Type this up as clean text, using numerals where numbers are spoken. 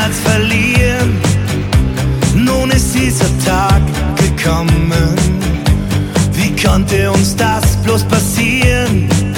Herz verlieren. Nun ist dieser Tag gekommen. Wie konnte uns das bloß passieren?